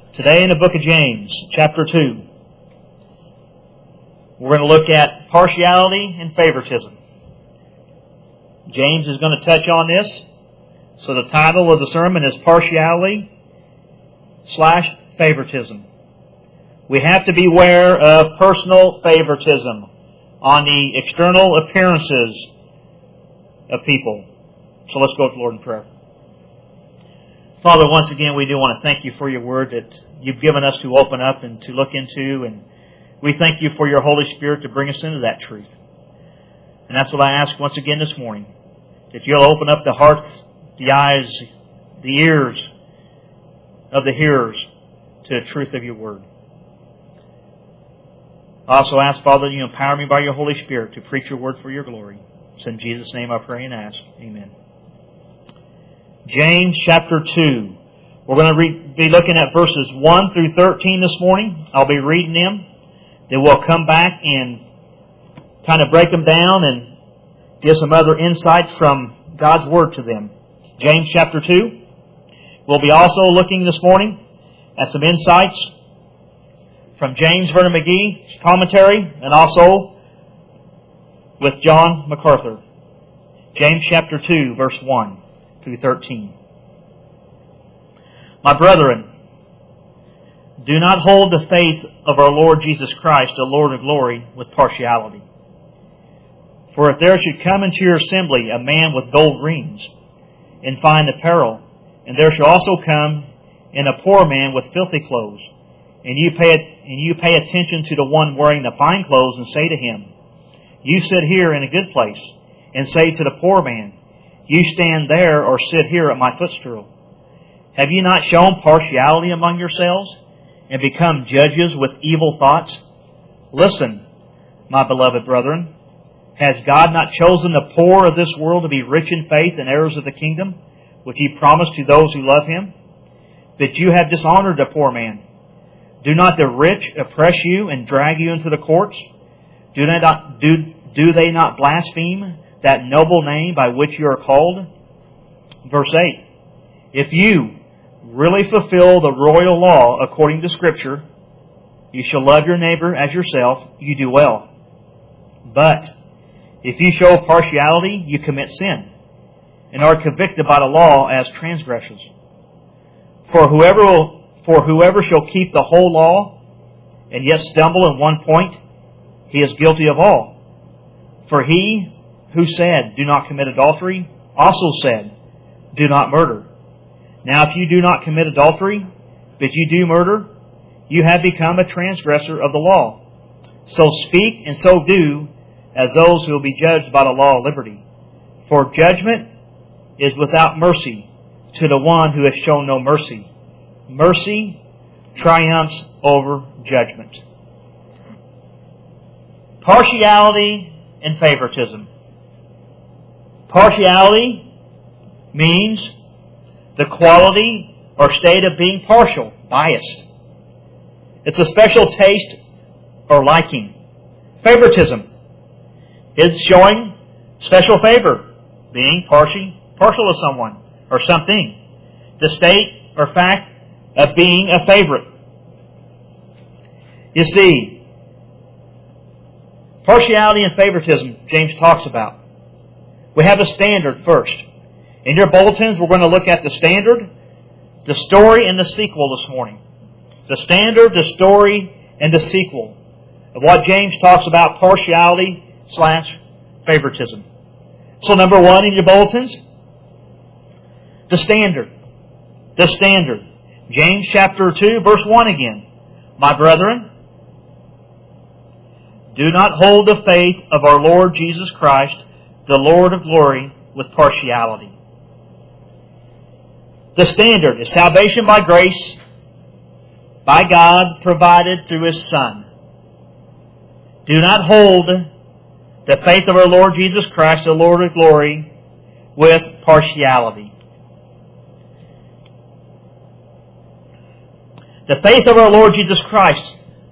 Today in the book of James, chapter 2, we're going to look at partiality and favoritism. James is going to touch on this. So the title of the sermon is Partiality/Favoritism. We have to beware of personal favoritism on the external appearances of people. So let's go to the Lord in prayer. Father, once again, we do want to thank you for your word that you've given us to open up and to look into. And we thank you for your Holy Spirit to bring us into that truth. And that's what I ask once again this morning. That you'll open up the hearts, the eyes, the ears of the hearers to the truth of your word. I also ask, Father, that you empower me by your Holy Spirit to preach your word for your glory. It's in Jesus' name I pray and ask. Amen. James chapter 2. We're going to be looking at verses 1 through 13 this morning. I'll be reading them. Then we'll come back and kind of break them down and give some other insights from God's Word to them. James chapter 2. We'll be also looking this morning at some insights from James Vernon McGee's commentary and also with John MacArthur. James chapter 2, verse 1 through 13. My brethren, do not hold the faith of our Lord Jesus Christ, the Lord of glory, with partiality. For if there should come into your assembly a man with gold rings and fine apparel, and there shall also come in a poor man with filthy clothes, and you pay attention to the one wearing the fine clothes, and say to him, you sit here in a good place, and say to the poor man, you stand there or sit here at my footstool. Have you not shown partiality among yourselves, and become judges with evil thoughts? Listen, my beloved brethren, has God not chosen the poor of this world to be rich in faith and heirs of the kingdom, which He promised to those who love Him? But you have dishonored the poor man. Do not the rich oppress you and drag you into the courts? Do they not blaspheme that noble name by which you are called? Verse 8. If you really fulfill the royal law according to Scripture, you shall love your neighbor as yourself, you do well. But if you show partiality, you commit sin, and are convicted by the law as transgressors. For whoever shall keep the whole law, and yet stumble in one point, he is guilty of all. For he who said, do not commit adultery, also said, do not murder. Now if you do not commit adultery, but you do murder, you have become a transgressor of the law. So speak and so do as those who will be judged by the law of liberty. For judgment is without mercy to the one who has shown no mercy. Mercy triumphs over judgment. Partiality and favoritism. Partiality means the quality or state of being partial, biased. It's a special taste or liking. Favoritism is showing special favor, being partial to someone or something. The state or fact of being a favorite. You see, partiality and favoritism, James talks about. We have a standard first. In your bulletins, we're going to look at the standard, the story, and the sequel this morning. The standard, the story, and the sequel of what James talks about partiality/favoritism. So number 1 in your bulletins, the standard. The standard. James chapter 2, verse 1 again. My brethren, do not hold the faith of our Lord Jesus Christ, the Lord of glory, with partiality. The standard is salvation by grace, by God, provided through His Son. Do not hold the faith of our Lord Jesus Christ, the Lord of glory, with partiality. The faith of our Lord Jesus Christ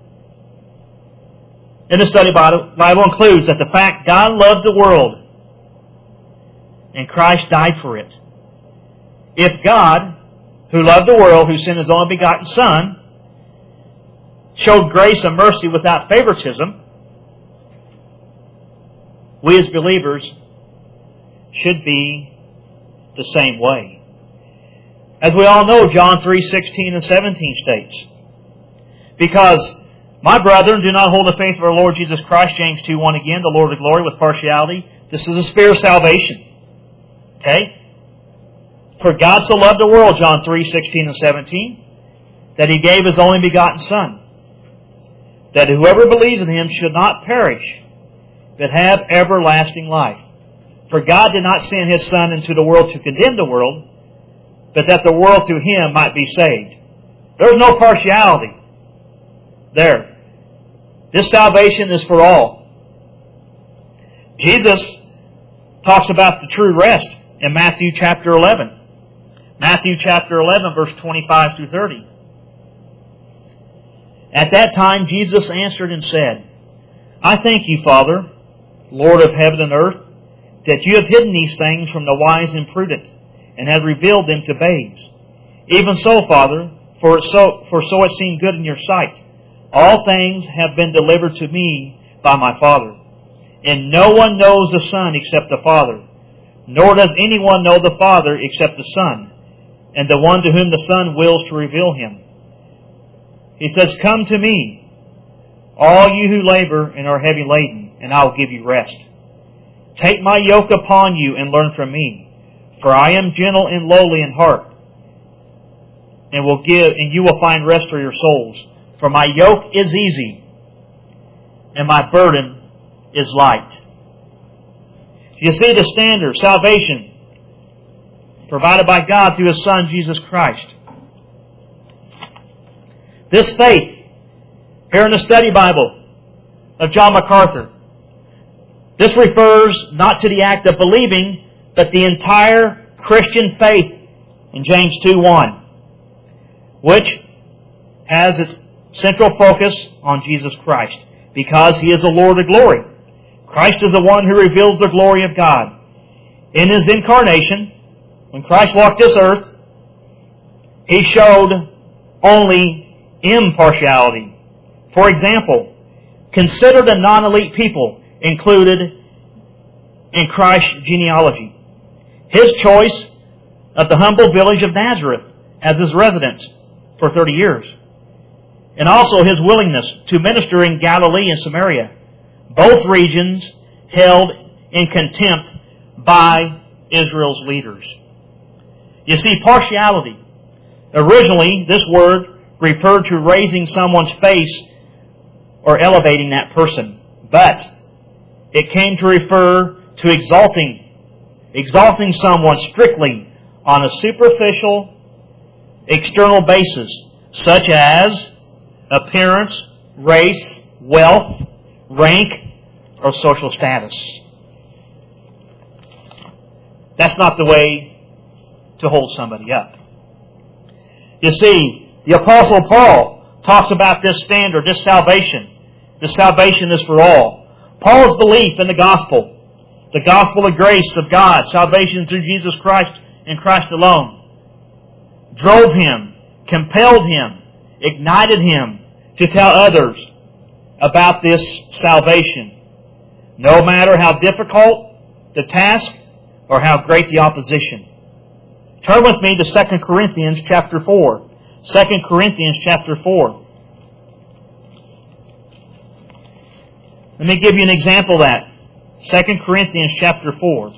in the study Bible includes that the fact God loved the world and Christ died for it. If God, who loved the world, who sent His only begotten Son, showed grace and mercy without favoritism, we as believers should be the same way. As we all know, John 3:16 and 17 states, because, my brethren, do not hold the faith of our Lord Jesus Christ, James 2:1 again, the Lord of glory, with partiality. This is a spirit of salvation. Okay? For God so loved the world, John 3:16 and 17, that He gave His only begotten Son, that whoever believes in Him should not perish, but have everlasting life. For God did not send His Son into the world to condemn the world, but that the world through Him might be saved. There's no partiality there. This salvation is for all. Jesus talks about the true rest in Matthew chapter 11. Matthew chapter 11, verse 25 through 30. At that time Jesus answered and said, I thank you, Father, Lord of heaven and earth, that you have hidden these things from the wise and prudent, and have revealed them to babes. Even so, Father, for so it seemed good in your sight. All things have been delivered to me by my Father. And no one knows the Son except the Father, nor does anyone know the Father except the Son, and the one to whom the Son wills to reveal Him. He says, Come to me, all you who labor and are heavy laden, and I will give you rest. Take my yoke upon you and learn from me, for I am gentle and lowly in heart, and you will find rest for your souls. For my yoke is easy, and my burden is light. You see the standard, salvation, provided by God through His Son, Jesus Christ. This faith, here in the study Bible of John MacArthur, this refers not to the act of believing, but the entire Christian faith in James 2:1, which has its central focus on Jesus Christ, because He is the Lord of glory. Christ is the one who reveals the glory of God. In His incarnation, when Christ walked this earth, He showed only impartiality. For example, consider the non-elite people included in Christ's genealogy. His choice of the humble village of Nazareth as His residence for 30 years. And also His willingness to minister in Galilee and Samaria, both regions held in contempt by Israel's leaders. You see, partiality. Originally, this word referred to raising someone's face or elevating that person. But it came to refer to exalting someone strictly on a superficial, external basis, such as appearance, race, wealth, rank, or social status. That's not the way to hold somebody up. You see, the Apostle Paul talks about this standard, this salvation. This salvation is for all. Paul's belief in the gospel of grace of God, salvation through Jesus Christ and Christ alone, drove him, compelled him, ignited him to tell others about this salvation, no matter how difficult the task or how great the opposition. Turn with me to 2 Corinthians chapter 4. 2 Corinthians chapter 4. Let me give you an example of that. 2 Corinthians chapter 4.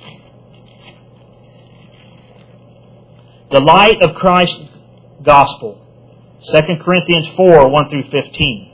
The light of Christ's gospel. 2 Corinthians 4, 1 through 15.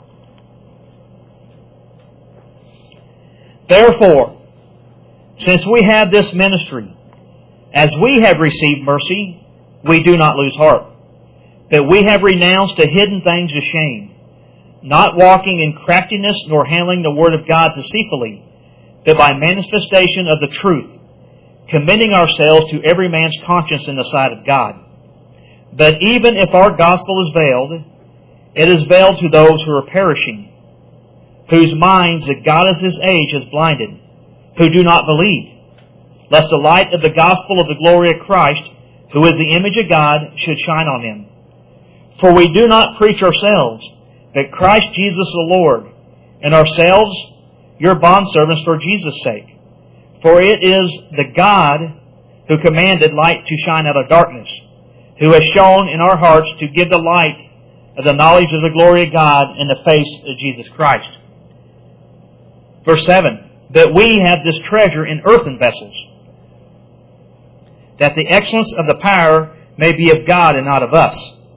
Therefore, since we have this ministry, as we have received mercy, we do not lose heart. But we have renounced the hidden things of shame, not walking in craftiness nor handling the word of God deceitfully, but by manifestation of the truth, commending ourselves to every man's conscience in the sight of God. But even if our gospel is veiled, it is veiled to those who are perishing, whose minds the God of this age has blinded, who do not believe, lest the light of the gospel of the glory of Christ, who is the image of God, should shine on them. For we do not preach ourselves, but Christ Jesus the Lord, and ourselves your bondservants for Jesus' sake. For it is the God who commanded light to shine out of darkness, who has shown in our hearts to give the light of the knowledge of the glory of God in the face of Jesus Christ. Verse 7, But we have this treasure in earthen vessels, that the excellence of the power may be of God and not of us.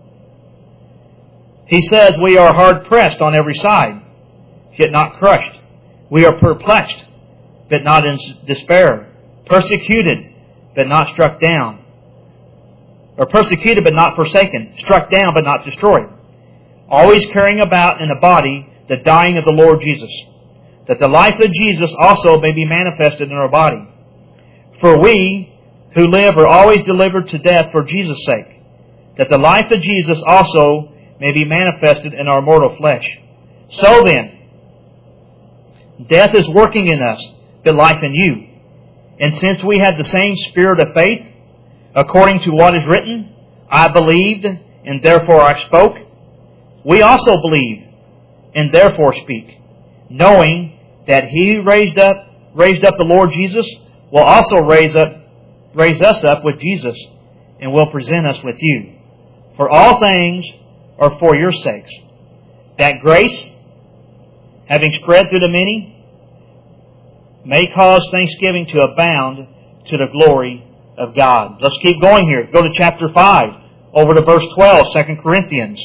He says we are hard pressed on every side, yet not crushed. We are perplexed, but not in despair. Persecuted, but not struck down. Or persecuted, but not forsaken. Struck down, but not destroyed. Always carrying about in the body the dying of the Lord Jesus, that the life of Jesus also may be manifested in our body. For we who live are always delivered to death for Jesus' sake, that the life of Jesus also may be manifested in our mortal flesh. So then, death is working in us, but life in you. And since we have the same spirit of faith, according to what is written, I believed, and therefore I spoke, we also believe, and therefore speak, knowing that He who raised up the Lord Jesus will also raise us up with Jesus, and will present us with you. For all things are for your sakes, that grace, having spread through the many, may cause thanksgiving to abound to the glory of God. Let's keep going here. Go to chapter 5, over to verse 12, 2 Corinthians.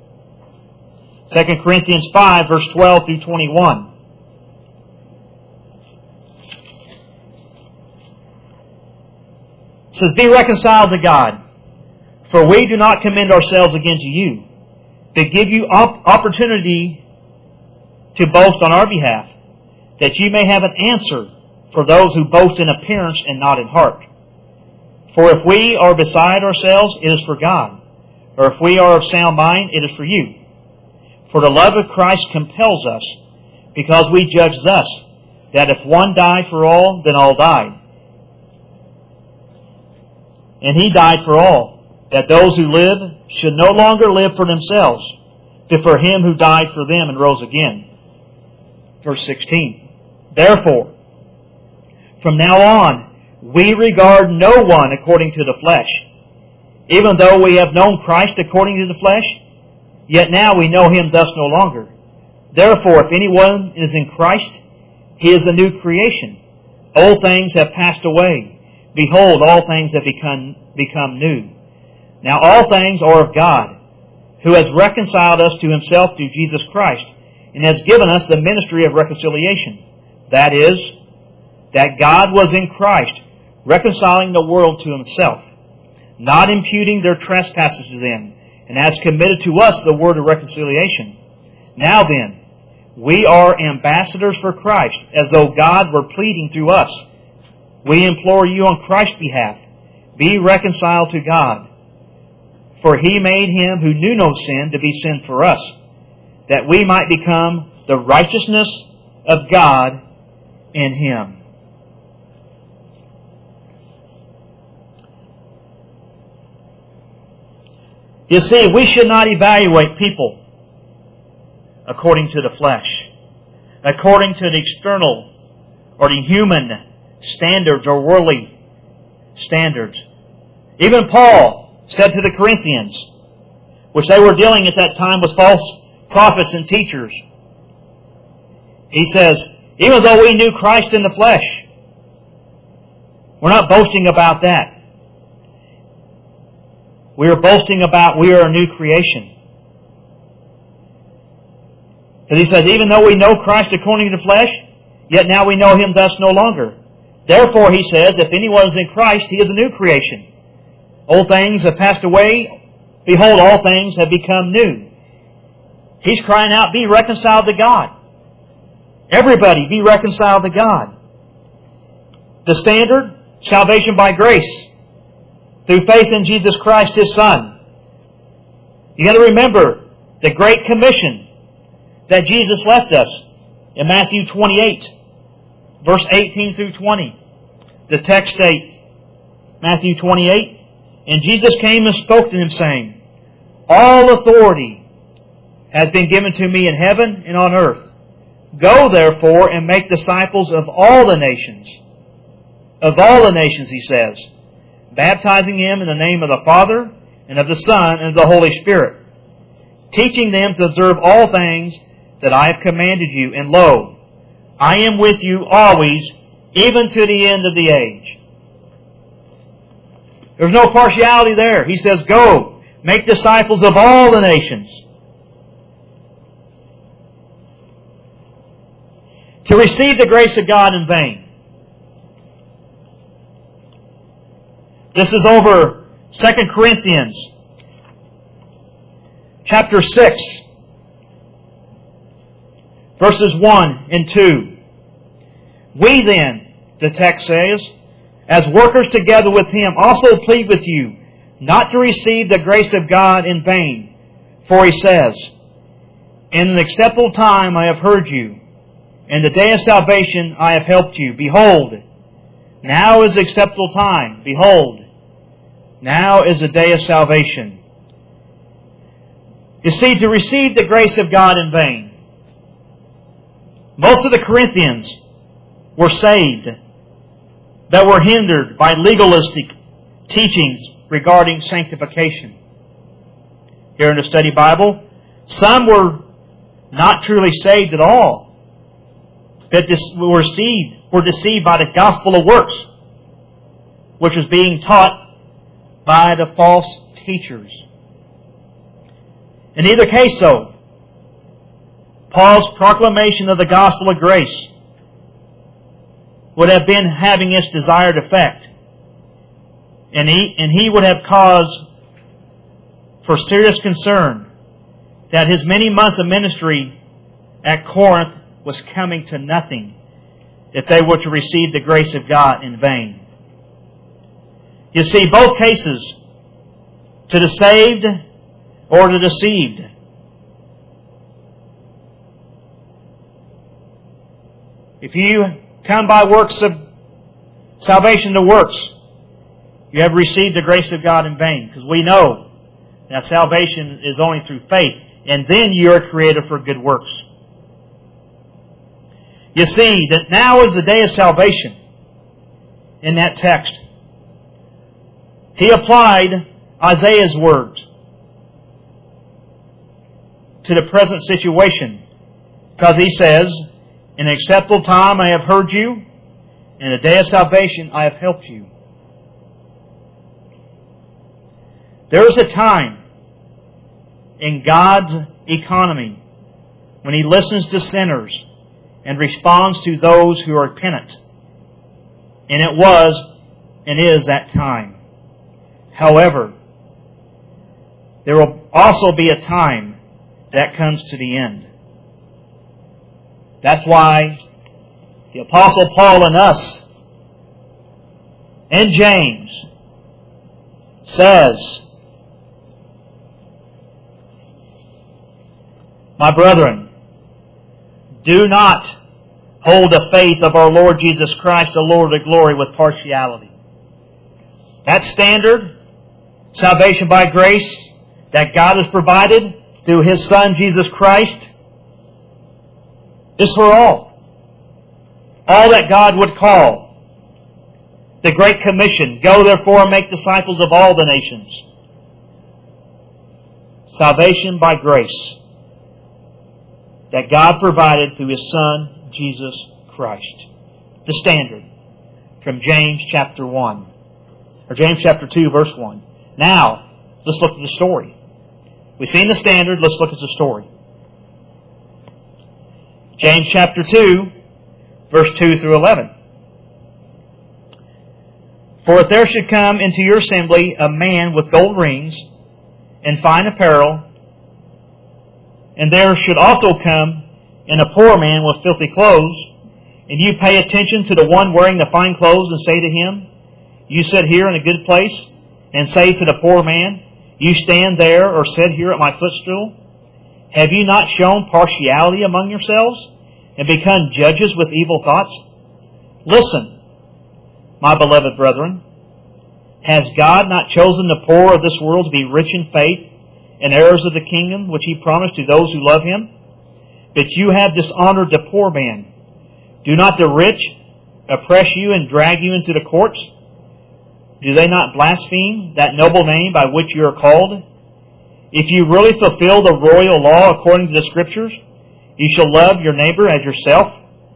2 Corinthians 5, verse 12 through 21. It says, Be reconciled to God, for we do not commend ourselves again to you, but give you opportunity to boast on our behalf, that you may have an answer for those who boast in appearance and not in heart. For if we are beside ourselves, it is for God. Or if we are of sound mind, it is for you. For the love of Christ compels us, because we judge thus, that if one died for all, then all died. And He died for all, that those who live should no longer live for themselves, but for Him who died for them and rose again. Verse 16. Therefore, from now on, we regard no one according to the flesh. Even though we have known Christ according to the flesh, yet now we know Him thus no longer. Therefore, if anyone is in Christ, he is a new creation. Old things have passed away. Behold, all things have become new. Now all things are of God, who has reconciled us to Himself through Jesus Christ, and has given us the ministry of reconciliation. That is, that God was in Christ, reconciling the world to Himself, not imputing their trespasses to them, and has committed to us the word of reconciliation. Now then, we are ambassadors for Christ, as though God were pleading through us. We implore you on Christ's behalf, be reconciled to God. For He made Him who knew no sin to be sin for us, that we might become the righteousness of God in Him. You see, we should not evaluate people according to the flesh, according to the external or the human standards or worldly standards. Even Paul said to the Corinthians, which they were dealing at that time with false prophets and teachers, he says, even though we knew Christ in the flesh, we're not boasting about that. We are boasting about we are a new creation. Because he says, even though we know Christ according to the flesh, yet now we know Him thus no longer. Therefore, he says, if anyone is in Christ, he is a new creation. Old things have passed away. Behold, all things have become new. He's crying out, be reconciled to God. Everybody be reconciled to God. The standard, salvation by grace, through faith in Jesus Christ, His Son. You got to remember the Great Commission that Jesus left us in Matthew 28, verse 18 through 20. The text states, Matthew 28, And Jesus came and spoke to him, saying, All authority has been given to me in heaven and on earth. Go, therefore, and make disciples of all the nations. Of all the nations, he says, baptizing them in the name of the Father, and of the Son, and of the Holy Spirit, teaching them to observe all things that I have commanded you. And lo, I am with you always, even to the end of the age. There's no partiality there. He says, go, make disciples of all the nations. To receive the grace of God in vain. This is over 2 Corinthians chapter 6, verses 1 and 2. We then, the text says, as workers together with Him, also plead with you not to receive the grace of God in vain. For He says, in an acceptable time I have heard you, in the day of salvation I have helped you. Behold, now is the acceptable time. Behold, now is the day of salvation. You see, to receive the grace of God in vain. Most of the Corinthians were saved that were hindered by legalistic teachings regarding sanctification. Here in the study Bible, some were not truly saved at all, that were deceived by the gospel of works, which was being taught by the false teachers. In either case, though, Paul's proclamation of the gospel of grace would have been having its desired effect. And he would have caused for serious concern that his many months of ministry at Corinth was coming to nothing if they were to receive the grace of God in vain. You see, both cases, to the saved or the deceived, if you come by works of salvation to works, you have received the grace of God in vain. Because we know that salvation is only through faith, and then you are created for good works. You see that now is the day of salvation in that text. He applied Isaiah's words to the present situation, because he says, in an acceptable time I have heard you, in the day of salvation I have helped you. There is a time in God's economy when He listens to sinners and responds to those who are repentant. And it was and is that time. However, there will also be a time that comes to the end. That's why the Apostle Paul and us and James says, my brethren, do not hold the faith of our Lord Jesus Christ, the Lord of glory, with partiality. That standard, salvation by grace, that God has provided through His Son, Jesus Christ, is for all. All that God would call. The Great Commission, go therefore and make disciples of all the nations. Salvation by grace that God provided through His Son, Jesus Christ. The standard from James chapter 1. Or James chapter 2, verse 1. Now, let's look at the story. We've seen the standard, let's look at the story. James chapter 2, verse 2 through 11. For if there should come into your assembly a man with gold rings and fine apparel, and there should also come in a poor man with filthy clothes, and you pay attention to the one wearing the fine clothes and say to him, you sit here in a good place, and say to the poor man, you stand there or sit here at my footstool, have you not shown partiality among yourselves and become judges with evil thoughts? Listen, my beloved brethren, has God not chosen the poor of this world to be rich in faith and heirs of the kingdom which He promised to those who love Him? But you have dishonored the poor man. Do not the rich oppress you and drag you into the courts? Do they not blaspheme that noble name by which you are called? If you really fulfill the royal law according to the Scriptures, you shall love your neighbor as yourself.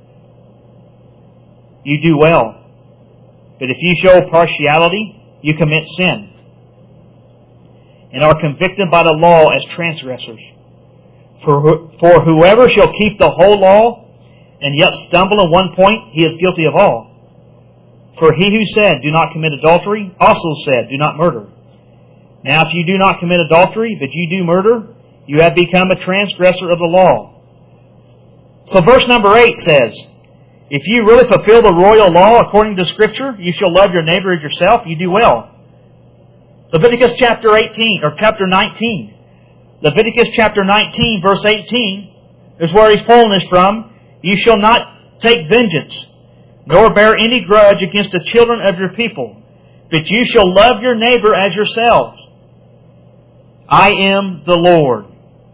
You do well. But if you show partiality, you commit sin, and are convicted by the law as transgressors. For whoever shall keep the whole law, and yet stumble in one point, he is guilty of all. For he who said, do not commit adultery, also said, do not murder. Now if you do not commit adultery, but you do murder, you have become a transgressor of the law. So verse number 8 says, if you really fulfill the royal law according to Scripture, you shall love your neighbor as yourself, you do well. Leviticus chapter 19. Leviticus chapter 19, verse 18, is where he's pulling this from. You shall not take vengeance, nor bear any grudge against the children of your people, but you shall love your neighbor as yourselves. I am the Lord.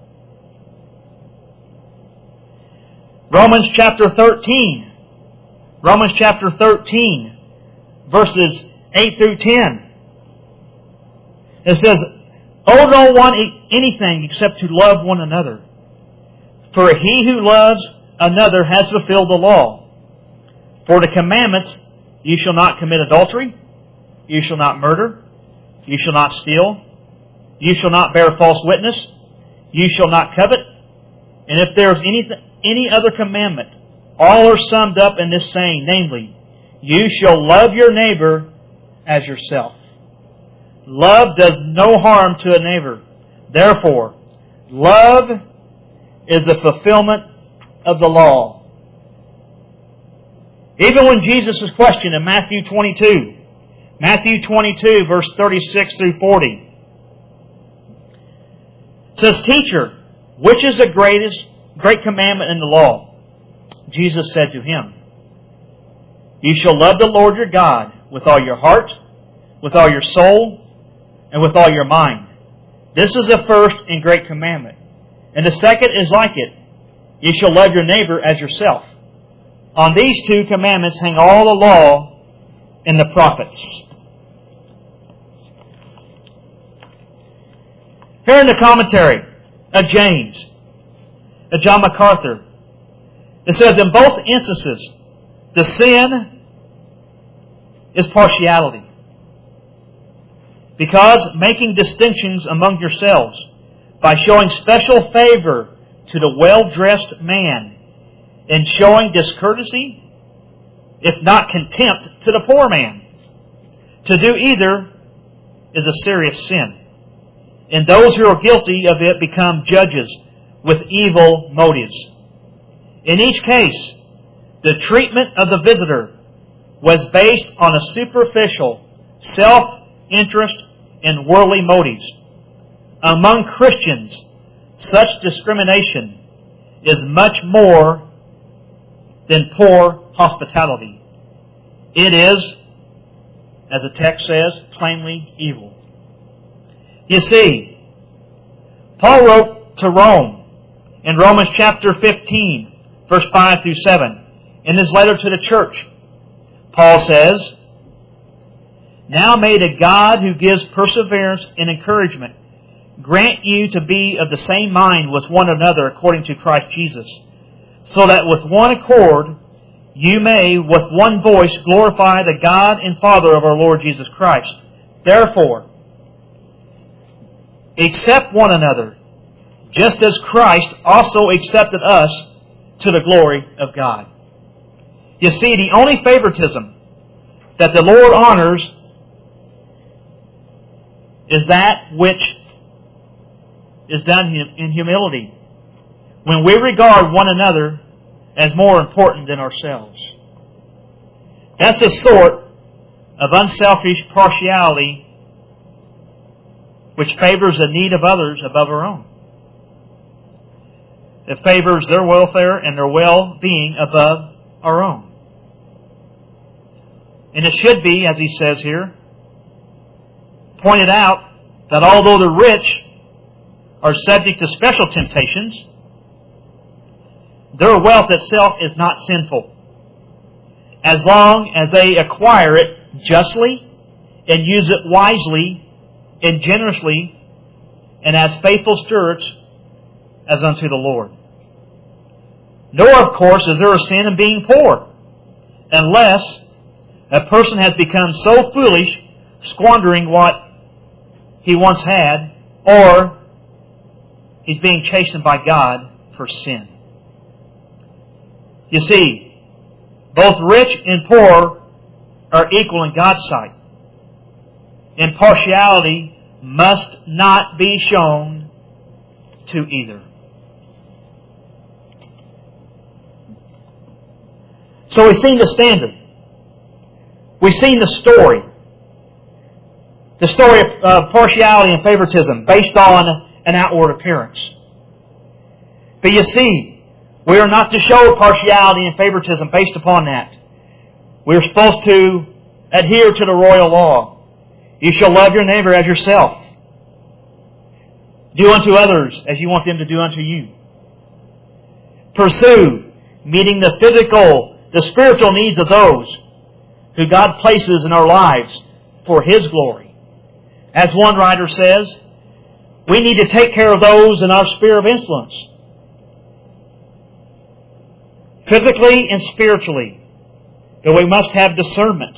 Romans chapter 13, verses 8 through 10. It says, owe no one anything except to love one another. For he who loves another has fulfilled the law. For the commandments, you shall not commit adultery, you shall not murder, you shall not steal, you shall not bear false witness, you shall not covet. And if there is any other commandment, all are summed up in this saying, namely, you shall love your neighbor as yourself. Love does no harm to a neighbor. Therefore, love is the fulfillment of the law. Even when Jesus was questioned in Matthew 22, verse 36 through 40, it says, Teacher, which is the great commandment in the law? Jesus said to him, You shall love the Lord your God with all your heart, with all your soul, and with all your mind. This is the first and great commandment. And the second is like it. You shall love your neighbor as yourself. On these two commandments hang all the law and the prophets. Here in the commentary of James, of John MacArthur, it says, in both instances, the sin is partiality. Because making distinctions among yourselves by showing special favor to the well-dressed man and showing discourtesy, if not contempt, to the poor man. To do either is a serious sin. And those who are guilty of it become judges with evil motives. In each case, the treatment of the visitor was based on a superficial, self-interest and worldly motives. Among Christians, such discrimination is much more than poor hospitality. It is, as the text says, plainly evil. You see, Paul wrote to Rome in Romans chapter 15, verse 5 through 7, in his letter to the church. Paul says, Now may the God who gives perseverance and encouragement grant you to be of the same mind with one another according to Christ Jesus, so that with one accord you may with one voice glorify the God and Father of our Lord Jesus Christ. Therefore, accept one another, just as Christ also accepted us to the glory of God. You see, the only favoritism that the Lord honors is that which is done in humility, when we regard one another as more important than ourselves. That's a sort of unselfish partiality which favors the need of others above our own. It favors their welfare and their well-being above our own. And it should be, as he says here, pointed out that although the rich are subject to special temptations, their wealth itself is not sinful, as long as they acquire it justly and use it wisely and generously and as faithful stewards as unto the Lord. Nor, of course, is there a sin in being poor, unless a person has become so foolish, squandering what he once had, or he's being chastened by God for sin. You see, both rich and poor are equal in God's sight. And partiality must not be shown to either. So we've seen the standard. We've seen the story. The story of partiality and favoritism based on an outward appearance. But you see, we are not to show partiality and favoritism based upon that. We're supposed to adhere to the royal law. You shall love your neighbor as yourself. Do unto others as you want them to do unto you. Pursue meeting the physical, the spiritual needs of those who God places in our lives for His glory. As one writer says, we need to take care of those in our sphere of influence, physically and spiritually, but we must have discernment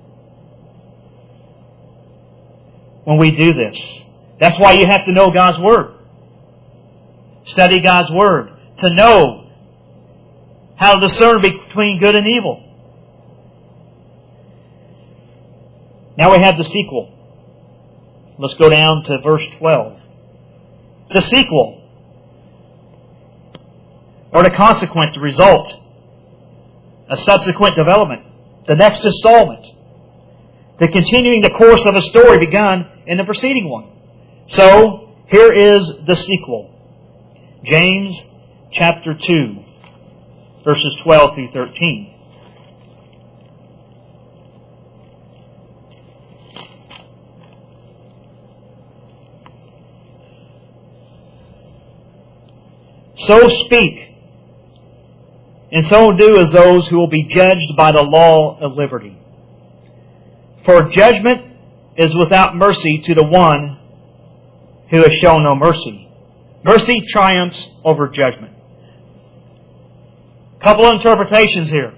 when we do this. That's why you have to know God's Word. Study God's Word to know how to discern between good and evil. Now we have the sequel. Let's go down to verse 12. The sequel, or the consequence, the result, a subsequent development, the next installment, the continuing the course of a story begun in the preceding one. So, here is the sequel. James chapter 2, verses 12 through 13. So speak, and so do as those who will be judged by the law of liberty. For judgment is without mercy to the one who has shown no mercy. Mercy triumphs over judgment. Couple of interpretations here.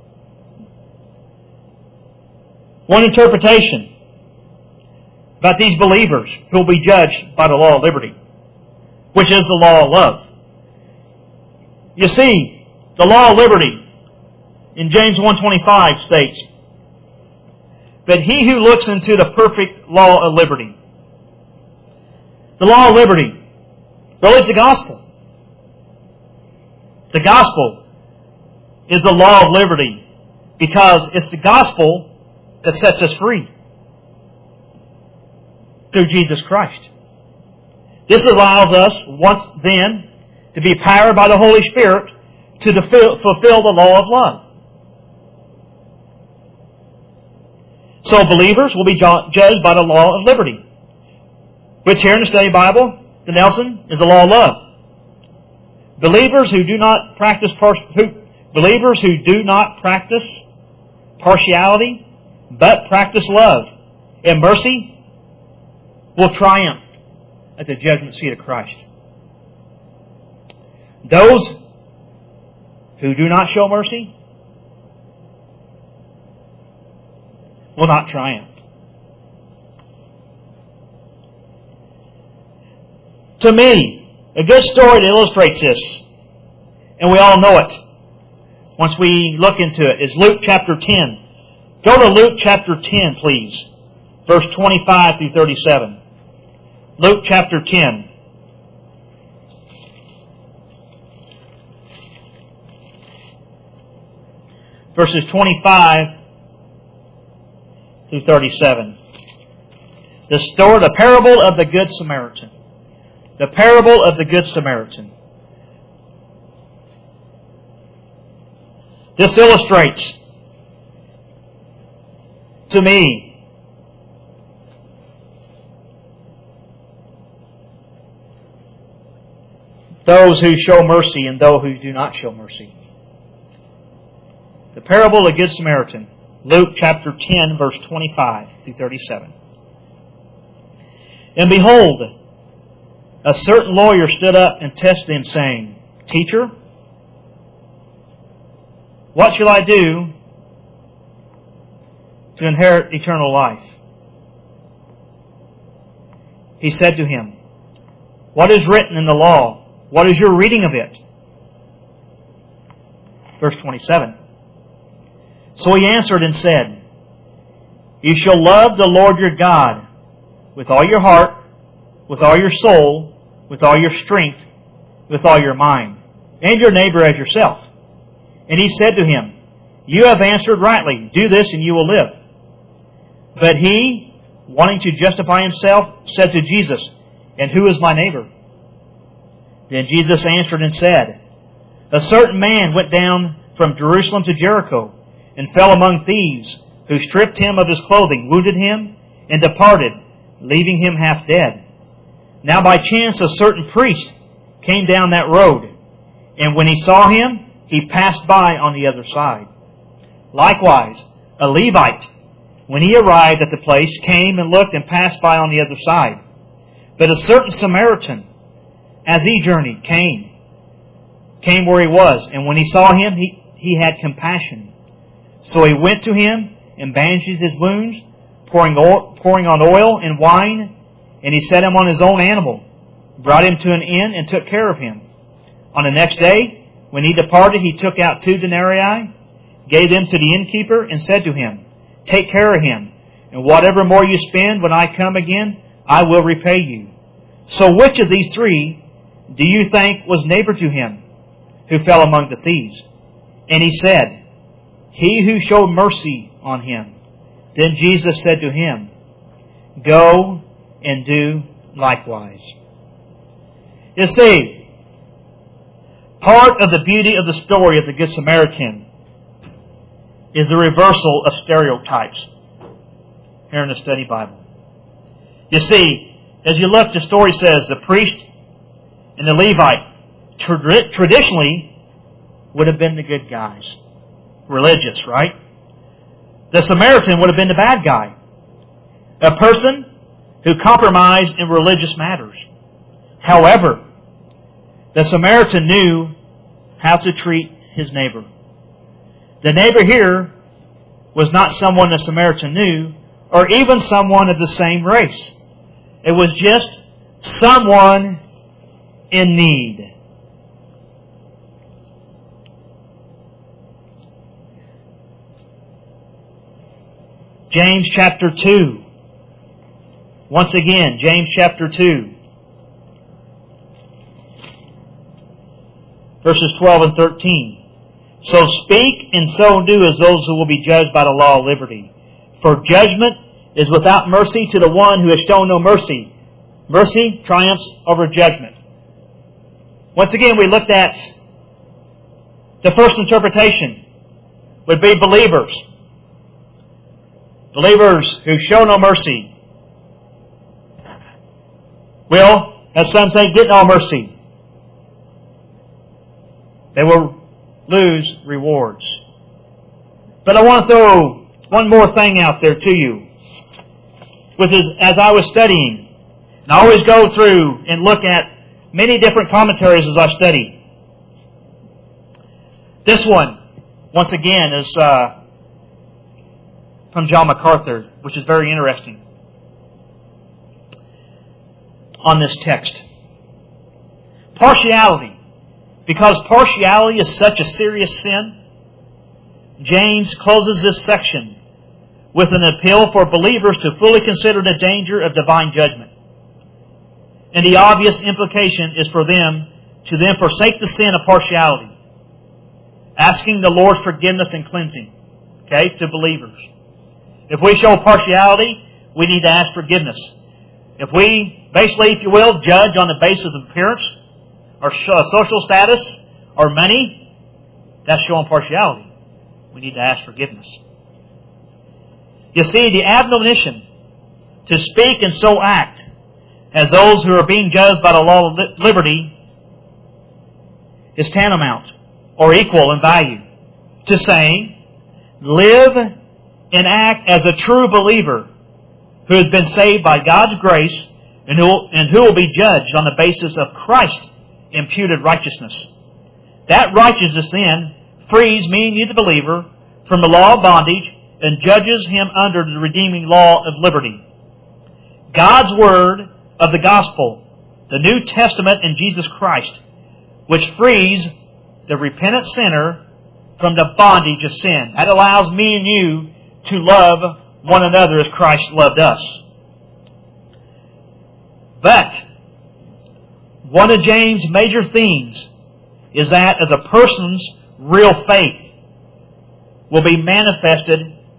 One interpretation about these believers who will be judged by the law of liberty, which is the law of love. You see, the law of liberty in James 1:25 states, but he who looks into the perfect law of liberty. The law of liberty really is the gospel. The gospel is the law of liberty because it's the gospel that sets us free through Jesus Christ. This allows us, once then, to be powered by the Holy Spirit to fulfill the law of love. So believers will be judged by the law of liberty, which here in the study Bible, the Nelson, is the law of love. Believers who do not practice partiality, but practice love and mercy, will triumph at the judgment seat of Christ. Those who do not show mercy will not triumph. To me, a good story that illustrates this, and we all know it once we look into it, is Luke chapter 10. Go to Luke chapter 10, please. Verse 25 through 37. Luke chapter 10. Verses 25 through 37. The parable of the Good Samaritan. The parable of the Good Samaritan. This illustrates to me . those who show mercy and those who do not show mercy. The parable of the Good Samaritan, Luke chapter 10, verse 25 through 37. And behold, a certain lawyer stood up and tested him, saying, Teacher, what shall I do to inherit eternal life? He said to him, What is written in the law? What is your reading of it? Verse 27. So he answered and said, You shall love the Lord your God with all your heart, with all your soul, with all your strength, with all your mind, and your neighbor as yourself. And he said to him, You have answered rightly. Do this and you will live. But he, wanting to justify himself, said to Jesus, And who is my neighbor? Then Jesus answered and said, A certain man went down from Jerusalem to Jericho, and fell among thieves, who stripped him of his clothing, wounded him, and departed, leaving him half dead. Now by chance a certain priest came down that road, and when he saw him, he passed by on the other side. Likewise, a Levite, when he arrived at the place, came and looked and passed by on the other side. But a certain Samaritan, as he journeyed, came where he was, and when he saw him, he had compassion. So he went to him and bandaged his wounds, pouring on oil and wine, and he set him on his own animal, brought him to an inn, and took care of him. On the next day, when he departed, he took out 2 denarii, gave them to the innkeeper, and said to him, Take care of him, and whatever more you spend when I come again, I will repay you. So which of these 3 do you think was neighbor to him, who fell among the thieves? And he said, He who showed mercy on him. Then Jesus said to him, Go and do likewise. You see, part of the beauty of the story of the Good Samaritan is the reversal of stereotypes here in the Study Bible. You see, as you look, the story says the priest and the Levite traditionally would have been the good guys. Religious, right? The Samaritan would have been the bad guy. A person who compromised in religious matters. However, the Samaritan knew how to treat his neighbor. The neighbor here was not someone the Samaritan knew, or even someone of the same race. It was just someone in need. James chapter 2. Once again, James chapter 2. Verses 12 and 13. So speak and so do as those who will be judged by the law of liberty. For judgment is without mercy to the one who has shown no mercy. Mercy triumphs over judgment. Once again, we looked at the first interpretation would be believers. Believers who show no mercy will, as some say, get no mercy. They will lose rewards. But I want to throw one more thing out there to you. As I was studying, and I always go through and look at many different commentaries as I study. This one, once again, is from John MacArthur, which is very interesting on this text. Partiality. Because partiality is such a serious sin, James closes this section with an appeal for believers to fully consider the danger of divine judgment. And the obvious implication is for them to then forsake the sin of partiality, asking the Lord's forgiveness and cleansing, to believers. If we show partiality, we need to ask forgiveness. If we, basically, if you will, judge on the basis of appearance, or social status, or money, that's showing partiality. We need to ask forgiveness. You see, the admonition to speak and so act as those who are being judged by the law of liberty is tantamount or equal in value to saying, live and act as a true believer who has been saved by God's grace and who will be judged on the basis of Christ's imputed righteousness. That righteousness then frees me and you, the believer, from the law of bondage and judges him under the redeeming law of liberty. God's Word of the Gospel, the New Testament in Jesus Christ, which frees the repentant sinner from the bondage of sin. That allows me and you to love one another as Christ loved us. But one of James' major themes is that of the person's real faith will be manifested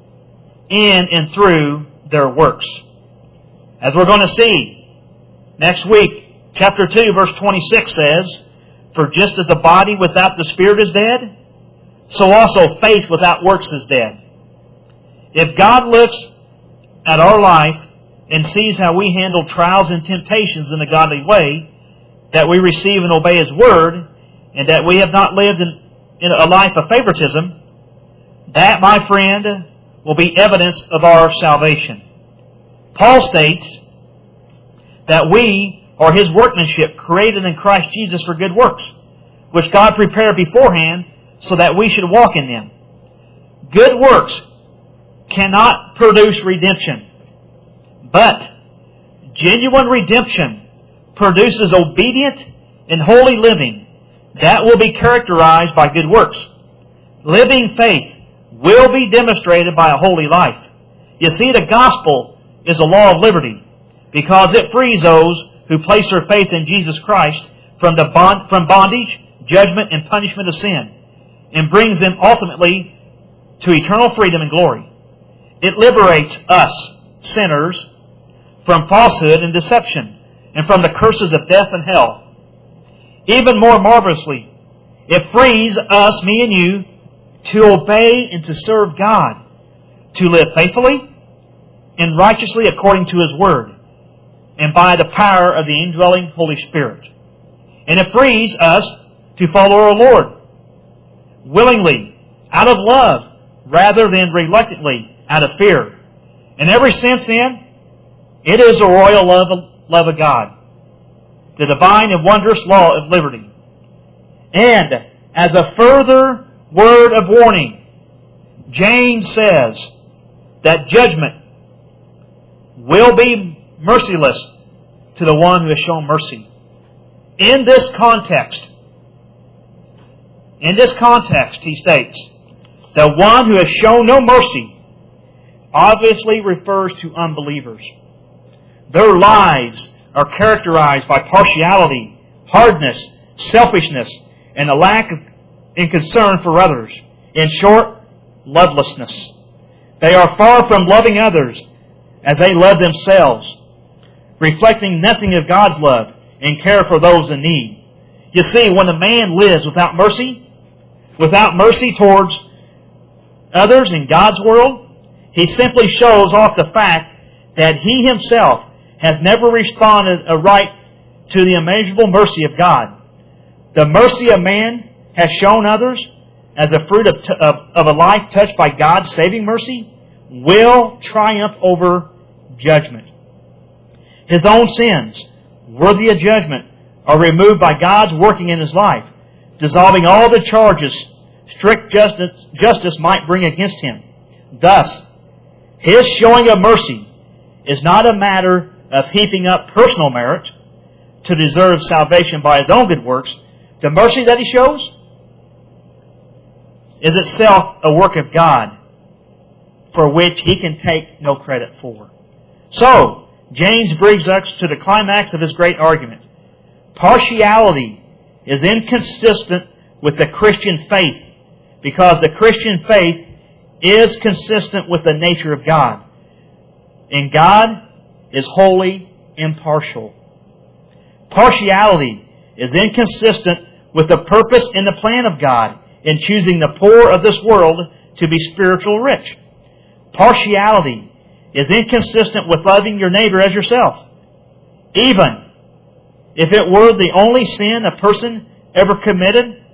in and through their works. As we're going to see next week, chapter 2, verse 26 says, "For just as the body without the spirit is dead, so also faith without works is dead." If God looks at our life and sees how we handle trials and temptations in a godly way, that we receive and obey His Word, and that we have not lived in a life of favoritism, that, my friend, will be evidence of our salvation. Paul states that we are His workmanship, created in Christ Jesus for good works, which God prepared beforehand so that we should walk in them. Good works cannot produce redemption, but genuine redemption produces obedient and holy living that will be characterized by good works. Living faith will be demonstrated by a holy life. You see, the gospel is a law of liberty because it frees those who place their faith in Jesus Christ from bondage, judgment, and punishment of sin, and brings them ultimately to eternal freedom and glory. It liberates us, sinners, from falsehood and deception, and from the curses of death and hell. Even more marvelously, it frees us, me and you, to obey and to serve God, to live faithfully and righteously according to His Word, and by the power of the indwelling Holy Spirit. And it frees us to follow our Lord willingly, out of love, rather than reluctantly, out of fear. In every sense, then, it is a royal love of God, the divine and wondrous law of liberty. And as a further word of warning, James says that judgment will be merciless to the one who has shown mercy. In this context, he states, the one who has shown no mercy obviously refers to unbelievers. Their lives are characterized by partiality, hardness, selfishness, and a lack of concern for others. In short, lovelessness. They are far from loving others as they love themselves, reflecting nothing of God's love and care for those in need. You see, when a man lives without mercy towards others in God's world, he simply shows off the fact that he himself has never responded aright to the immeasurable mercy of God. The mercy a man has shown others as a fruit of a life touched by God's saving mercy will triumph over judgment. His own sins, worthy of judgment, are removed by God's working in his life, dissolving all the charges strict justice might bring against him. Thus, his showing of mercy is not a matter of heaping up personal merit to deserve salvation by his own good works. The mercy that he shows is itself a work of God for which he can take no credit for. So, James brings us to the climax of his great argument. Partiality is inconsistent with the Christian faith because the Christian faith is consistent with the nature of God. And God is wholly impartial. Partiality is inconsistent with the purpose and the plan of God in choosing the poor of this world to be spiritual rich. Partiality is inconsistent with loving your neighbor as yourself, even if it were the only sin a person ever committed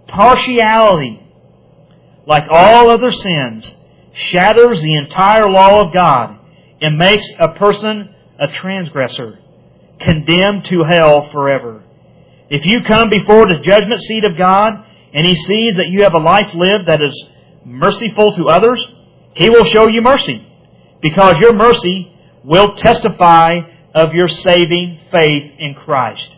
Partiality, like all other sins, shatters the entire law of God and makes a person a transgressor, condemned to hell forever. If you come before the judgment seat of God and He sees that you have a life lived that is merciful to others, He will show you mercy, because your mercy will testify of your saving faith in Christ.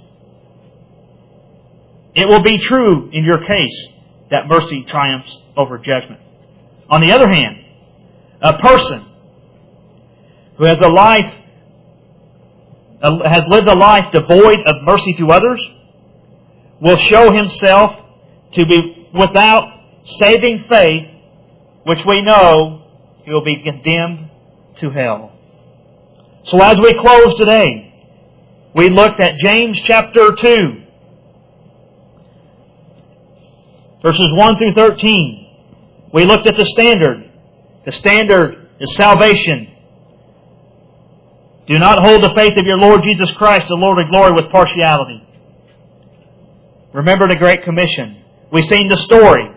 It will be true in your case that mercy triumphs over judgment. On the other hand, a person who has lived a life devoid of mercy to others will show himself to be without saving faith, which we know he will be condemned to hell. So as we close today, we looked at James chapter 2, verses 1 through 13. We looked at the standard. The standard is salvation. Do not hold the faith of your Lord Jesus Christ, the Lord of glory, with partiality. Remember the Great Commission. We've seen the story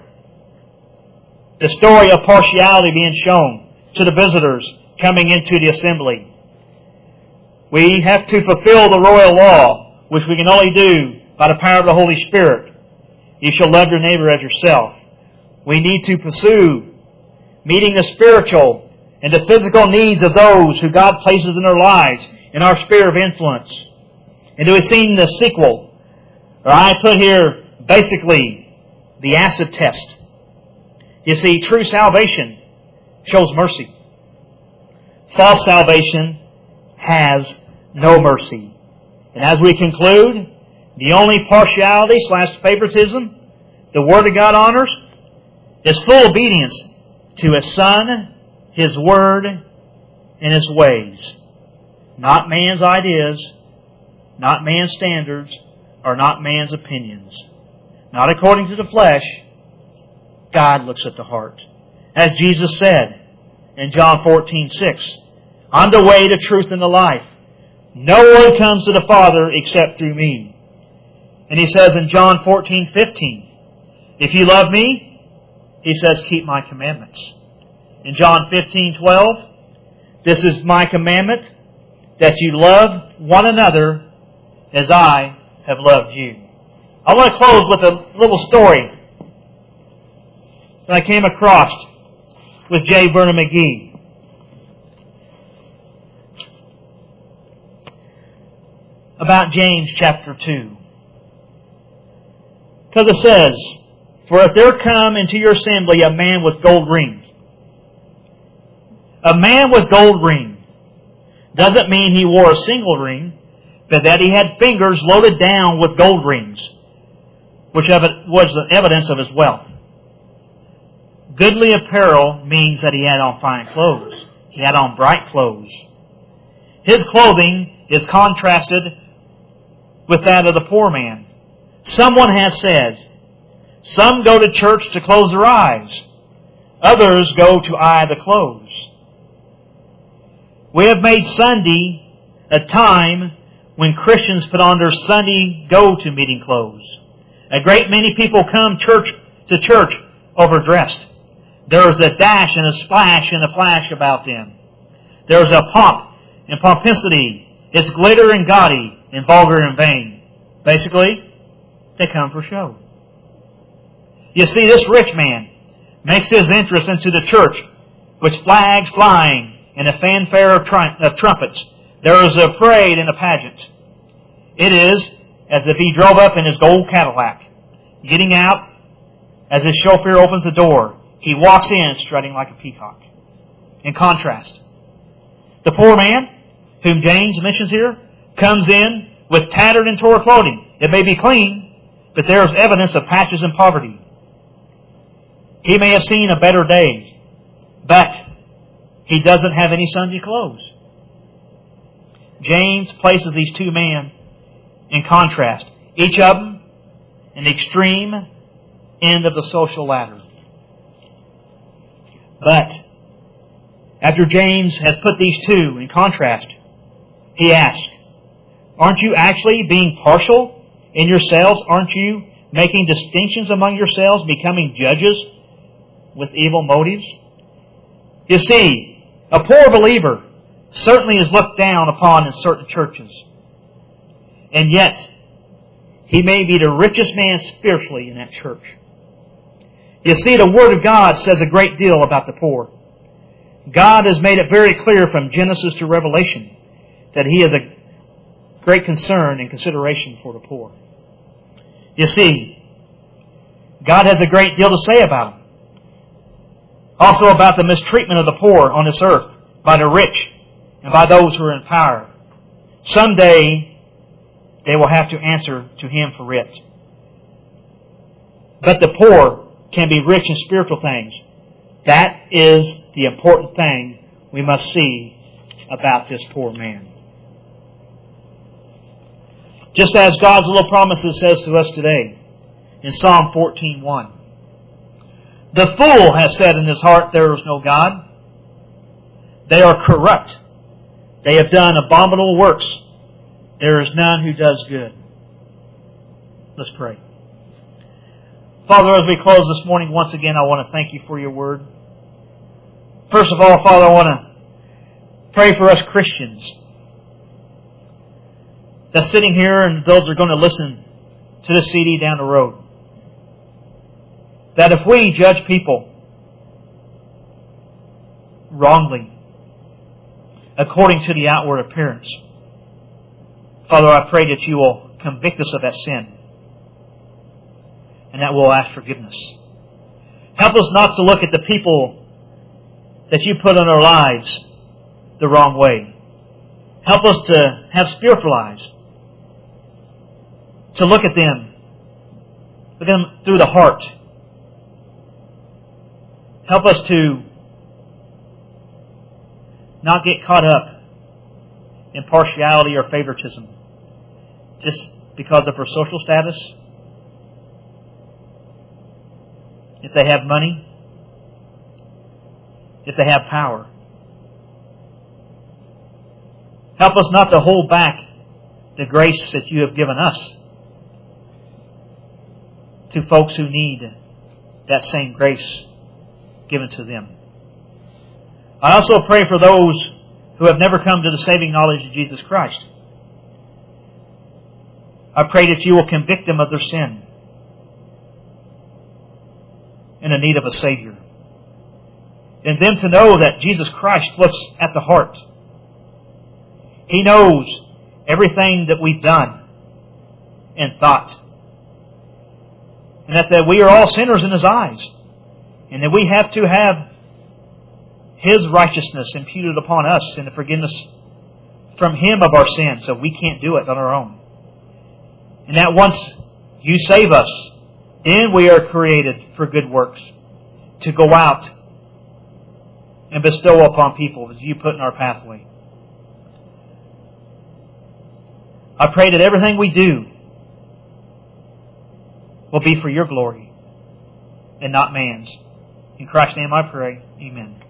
of partiality being shown to the visitors coming into the assembly. We have to fulfill the royal law, which we can only do by the power of the Holy Spirit. You shall love your neighbor as yourself. We need to pursue meeting the spiritual and the physical needs of those who God places in their lives in our sphere of influence. And we've seen the sequel, or I put here basically the acid test. You see, true salvation shows mercy. False salvation has no mercy. And as we conclude, the only partiality / favoritism the Word of God honors is full obedience to His Son, His Word, and His ways. Not man's ideas, not man's standards, or not man's opinions. Not according to the flesh. God looks at the heart. As Jesus said in John 14:6, I'm the way, the truth, and the life. No one comes to the Father except through me. And He says in John 14:15, if you love me, He says, keep my commandments. In John 15:12, this is my commandment, that you love one another as I have loved you. I want to close with a little story that I came across with J. Vernon McGee. About James chapter 2. Because it says, for if there come into your assembly a man with gold rings. A man with gold ring doesn't mean he wore a single ring, but that he had fingers loaded down with gold rings, which was the evidence of his wealth. Goodly apparel means that he had on fine clothes. He had on bright clothes. His clothing is contrasted with that of the poor man. Someone has said, some go to church to close their eyes. Others go to eye the clothes. We have made Sunday a time when Christians put on their Sunday go-to-meeting clothes. A great many people come to church overdressed. There's a dash and a splash and a flash about them. There's a pomp and pomposity. It's glitter and gaudy and vulgar and vain. Basically, they come for show. You see, this rich man makes his entrance into the church with flags flying and a fanfare of trumpets. There is a parade and a pageant. It is as if he drove up in his gold Cadillac. Getting out, as his chauffeur opens the door, he walks in strutting like a peacock. In contrast, the poor man, whom James mentions here, comes in with tattered and torn clothing. It may be clean, but there is evidence of patches and poverty. He may have seen a better day, but he doesn't have any Sunday clothes. James places these two men in contrast, each of them an extreme end of the social ladder. But after James has put these two in contrast, he asks, aren't you actually being partial in yourselves? Aren't you making distinctions among yourselves, becoming judges with evil motives? You see, a poor believer certainly is looked down upon in certain churches. And yet, he may be the richest man spiritually in that church. You see, the Word of God says a great deal about the poor. God has made it very clear from Genesis to Revelation that He has a great concern and consideration for the poor. You see, God has a great deal to say about them. Also about the mistreatment of the poor on this earth by the rich and by those who are in power. Someday they will have to answer to Him for it. But the poor can be rich in spiritual things. That is the important thing we must see about this poor man. Just as God's little promises says to us today in Psalm 14:1. The fool has said in his heart, there is no God. They are corrupt. They have done abominable works. There is none who does good. Let's pray. Father, as we close this morning, once again, I want to thank You for Your Word. First of all, Father, I want to pray for us Christians that's sitting here and those that are going to listen to this CD down the road. That if we judge people wrongly, according to the outward appearance, Father, I pray that You will convict us of that sin and that we'll ask forgiveness. Help us not to look at the people that You put in our lives the wrong way. Help us to have spiritual eyes, to look at them through the heart. Help us to not get caught up in partiality or favoritism just because of our social status. If they have money, if they have power. Help us not to hold back the grace that You have given us to folks who need that same grace given to them. I also pray for those who have never come to the saving knowledge of Jesus Christ. I pray that You will convict them of their sin and the need of a Savior. And them to know that Jesus Christ looks at the heart. He knows everything that we've done and thought. And that we are all sinners in His eyes. And that we have to have His righteousness imputed upon us and the forgiveness from Him of our sins. So we can't do it on our own. And that once You save us, then we are created for good works. To go out and bestow upon people as You put in our pathway. I pray that everything we do will be for Your glory and not man's. In Christ's name I pray. Amen.